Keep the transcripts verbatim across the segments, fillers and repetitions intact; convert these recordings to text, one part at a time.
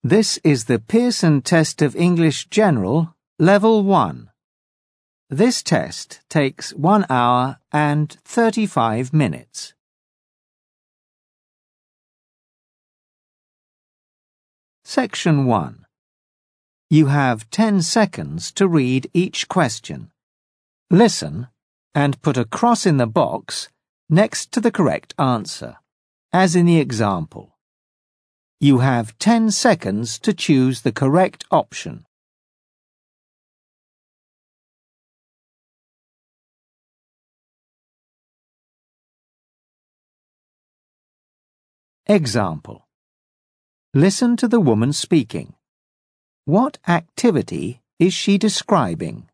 This is the Pearson Test of English General, Level one. This test takes one hour and thirty-five minutes. Section one. You have ten seconds to read each question. Listen and put a cross in the box next to the correct answer, as in the example. You have ten seconds to choose the correct option. Example. Listen to the woman speaking. What activity is she describing?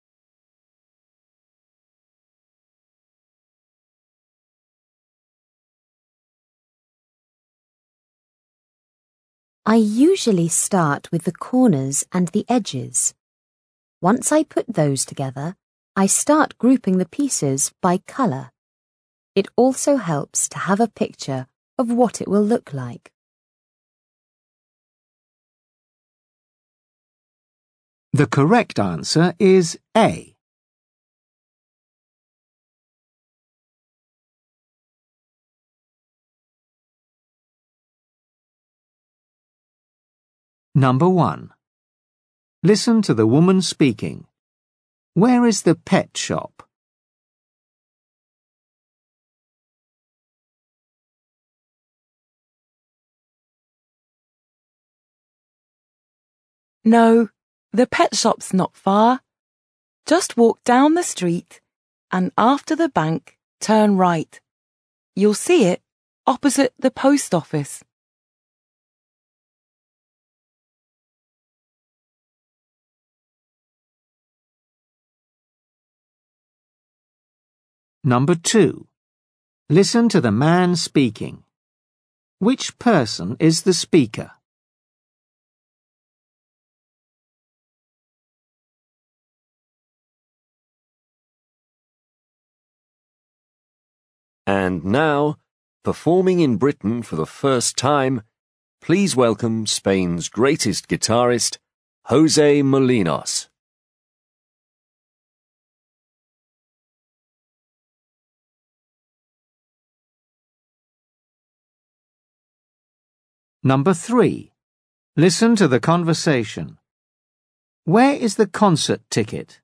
I usually start with the corners and the edges. Once I put those together, I start grouping the pieces by colour. It also helps to have a picture of what it will look like. The correct answer is A. Number one. Listen to the woman speaking. Where is the pet shop? No, the pet shop's not far. Just walk down the street and after the bank, turn right. You'll see it opposite the post office. Number two. Listen to the man speaking. Which person is the speaker? And now, performing in Britain for the first time, please welcome Spain's greatest guitarist, José Molinos. Number three. Listen to the conversation. Where is the concert ticket?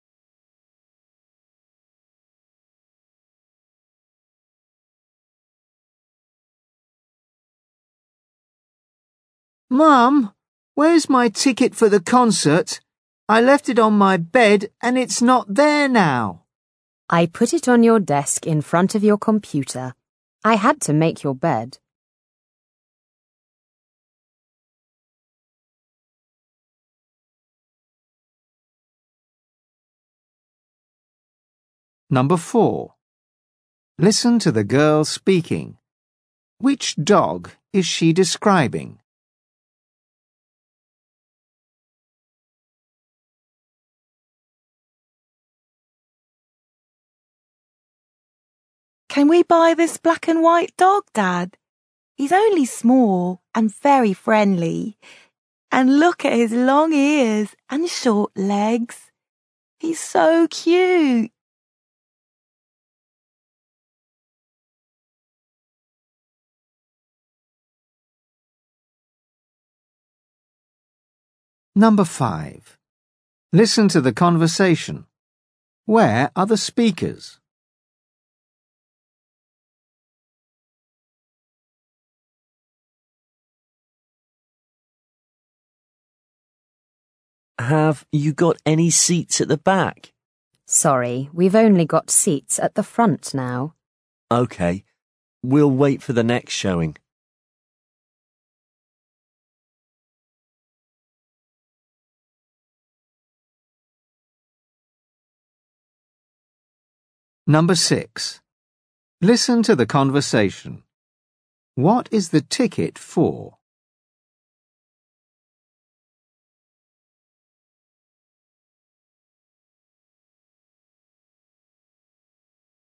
Mum, where's my ticket for the concert? I left it on my bed and it's not there now. I put it on your desk in front of your computer. I had to make your bed. Number four. Listen to the girl speaking. Which dog is she describing? Can we buy this black and white dog, Dad? He's only small and very friendly. And look at his long ears and short legs. He's so cute. Number five. Listen to the conversation. Where are the speakers? Have you got any seats at the back? Sorry, we've only got seats at the front now. OK, we'll wait for the next showing. Number six. Listen to the conversation. What is the ticket for?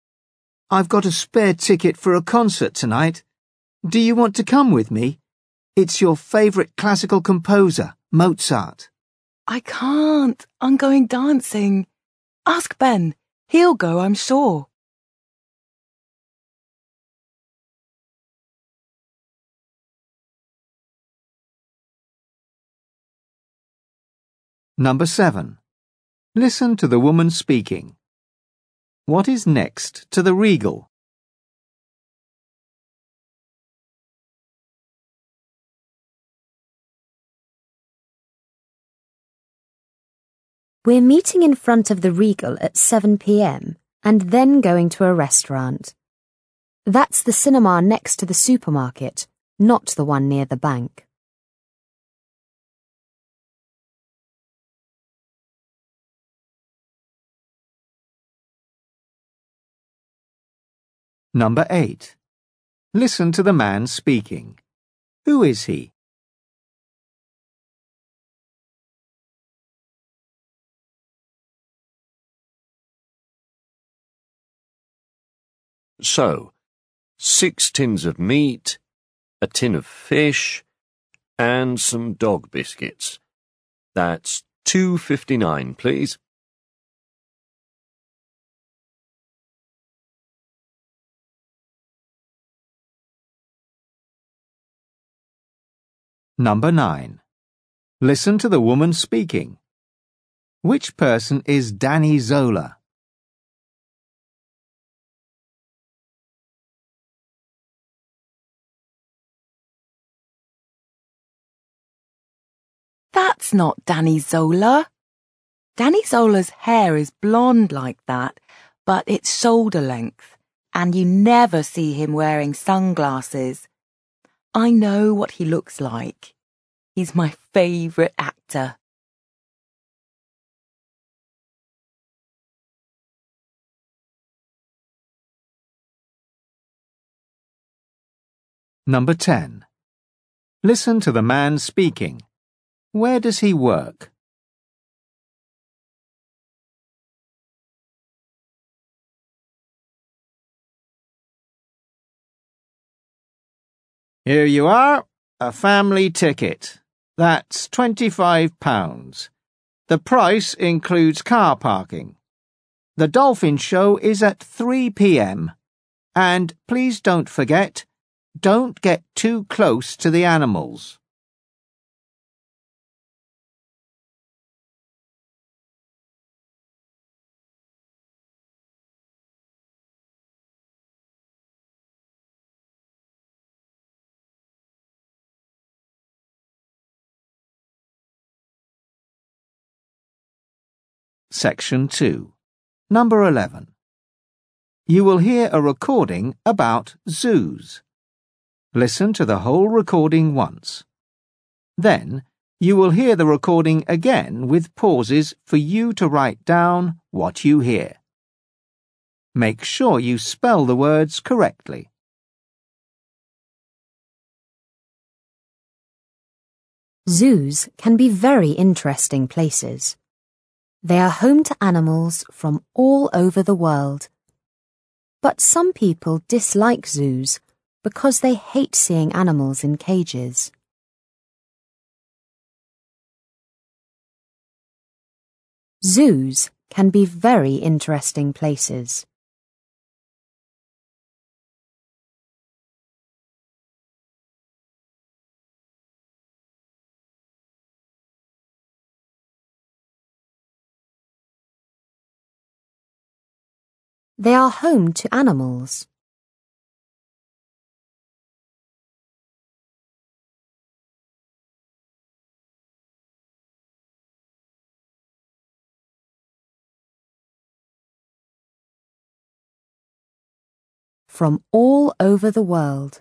I've got a spare ticket for a concert tonight. Do you want to come with me? It's your favourite classical composer, Mozart. I can't. I'm going dancing. Ask Ben. He'll go, I'm sure. Number seven. Listen to the woman speaking. What is next to the Regal? We're meeting in front of the Regal at seven p m and then going to a restaurant. That's the cinema next to the supermarket, not the one near the bank. Number eight. Listen to the man speaking. Who is he? So, six tins of meat, a tin of fish, and some dog biscuits. That's two fifty-nine, please. Number nine. Listen to the woman speaking. Which person is Danny Zola? That's not Danny Zola. Danny Zola's hair is blonde like that, but it's shoulder length, and you never see him wearing sunglasses. I know what he looks like. He's my favourite actor. Number ten. Listen to the man speaking. Where does he work? Here you are, a family ticket. That's twenty-five pounds. The price includes car parking. The dolphin show is at three p m. And please don't forget, don't get too close to the animals. Section two. Number eleven. You will hear a recording about zoos. Listen to the whole recording once. Then, you will hear the recording again with pauses for you to write down what you hear. Make sure you spell the words correctly. Zoos can be very interesting places. They are home to animals from all over the world. But some people dislike zoos because they hate seeing animals in cages. Zoos can be very interesting places. They are home to animals. From all over the world.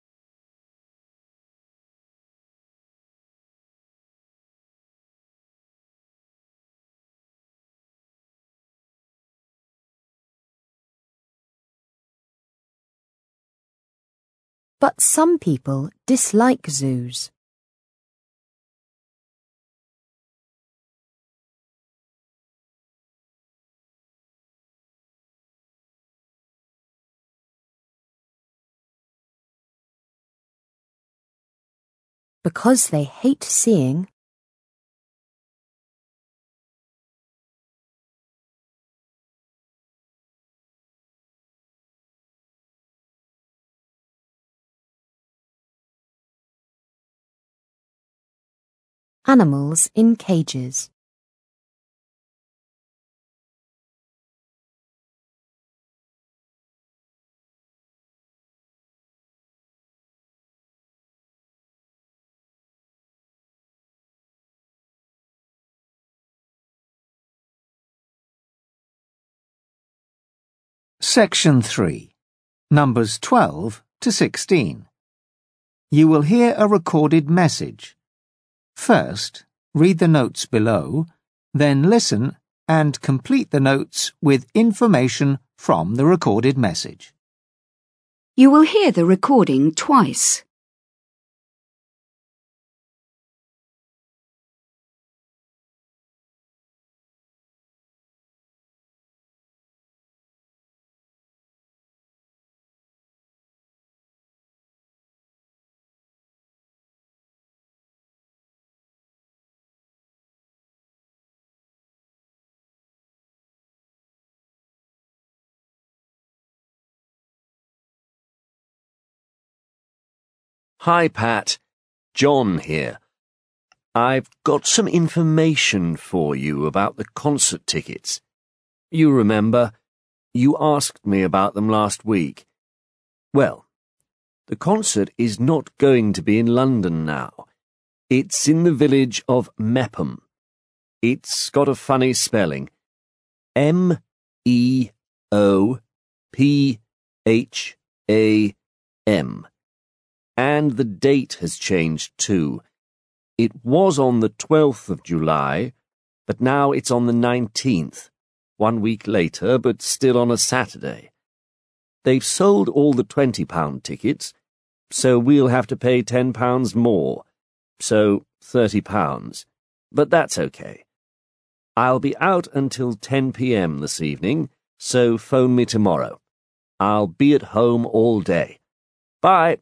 But some people dislike zoos. because they hate seeing. Animals in cages. Section three. Numbers twelve to sixteen. You will hear a recorded message. First, read the notes below, then listen and complete the notes with information from the recorded message. You will hear the recording twice. Hi, Pat. John here. I've got some information for you about the concert tickets. You remember, you asked me about them last week. Well, the concert is not going to be in London now. It's in the village of Mepham. It's got a funny spelling. M E O P H A M. And the date has changed too. It was on the twelfth of July, but now it's on the nineteenth, one week later, but still on a Saturday. They've sold all the twenty pound tickets, so we'll have to pay ten pounds more, so thirty pounds. But that's okay. I'll be out until ten p m this evening, so phone me tomorrow. I'll be at home all day. Bye.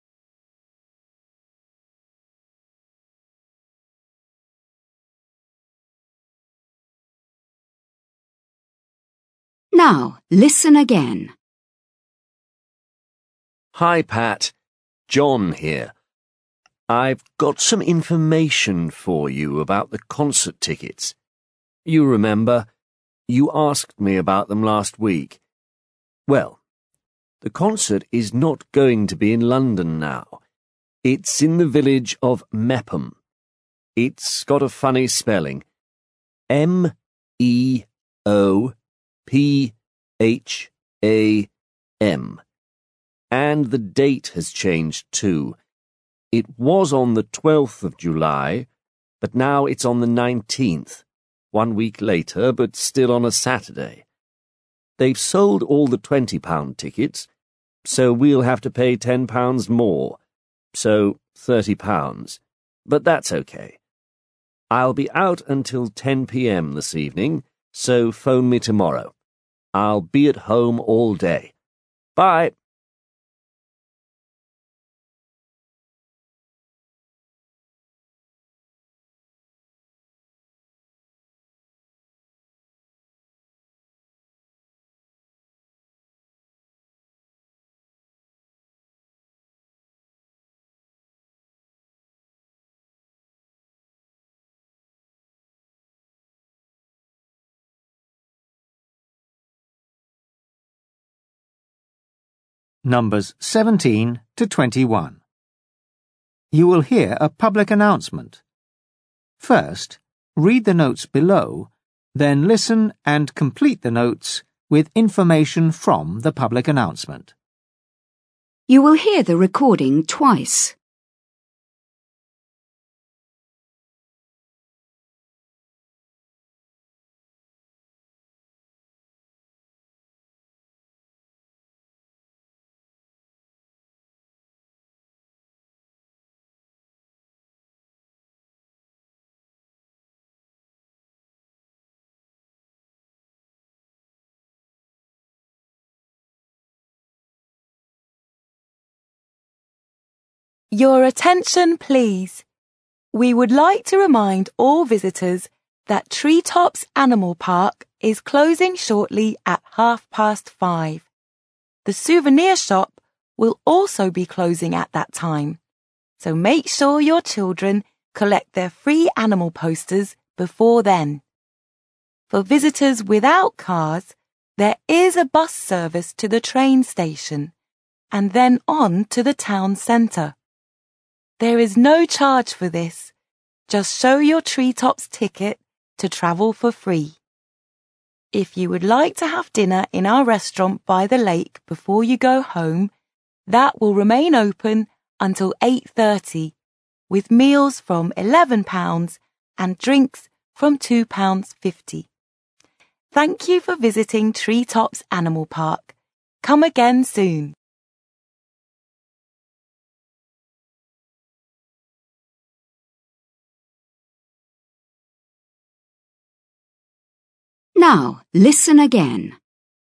Now, listen again. Hi, Pat. John here. I've got some information for you about the concert tickets. You remember, you asked me about them last week. Well, the concert is not going to be in London now. It's in the village of Mepham. It's got a funny spelling. M E O P H A M. And the date has changed too. It was on the twelfth of July, but now it's on the nineteenth, one week later, but still on a Saturday. They've sold all the twenty pound tickets, so we'll have to pay ten pounds more, so thirty pounds. But that's okay. I'll be out until ten p m this evening, so phone me tomorrow. I'll be at home all day. Bye. Numbers seventeen to twenty-one. You will hear a public announcement. First, read the notes below, then listen and complete the notes with information from the public announcement. You will hear the recording twice. Your attention, please. We would like to remind all visitors that Treetops Animal Park is closing shortly at half past five. The souvenir shop will also be closing at that time, so make sure your children collect their free animal posters before then. For visitors without cars, there is a bus service to the train station and then on to the town centre. There is no charge for this. Just show your Treetops ticket to travel for free. If you would like to have dinner in our restaurant by the lake before you go home, that will remain open until eight thirty, with meals from eleven pounds and drinks from two pounds fifty. Thank you for visiting Treetops Animal Park. Come again soon. Now, listen again.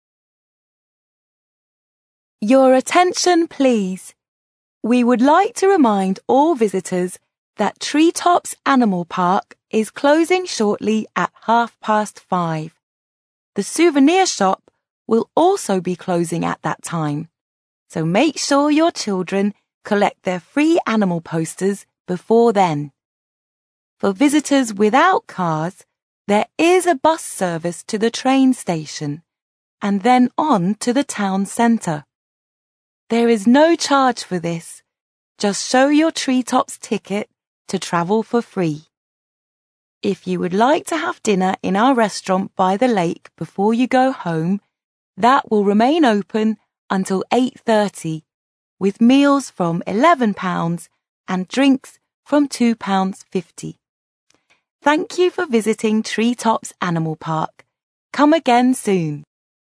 Your attention, please. We would like to remind all visitors that Treetops Animal Park is closing shortly at half past five. The souvenir shop will also be closing at that time, so make sure your children collect their free animal posters before then. For visitors without cars, there is a bus service to the train station and then on to the town centre. There is no charge for this. Just show your Treetops ticket to travel for free. If you would like to have dinner in our restaurant by the lake before you go home, that will remain open until eight thirty, with meals from eleven pounds and drinks from two pounds fifty. Thank you for visiting Treetops Animal Park. Come again soon.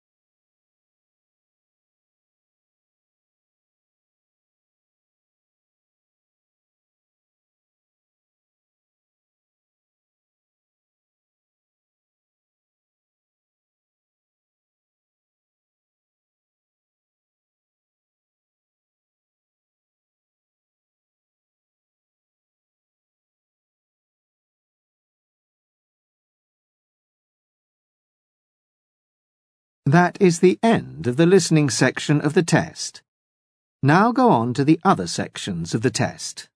That is the end of the listening section of the test. Now go on to the other sections of the test.